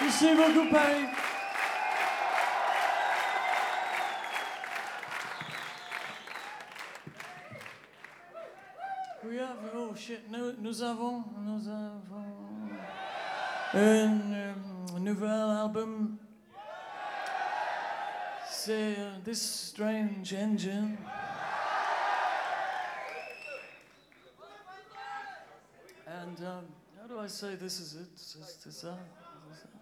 Merci beaucoup, Paris. Oh shit, nous avons un nouvel album. C'est This Strange Engine. And how do I say this is it? Is that?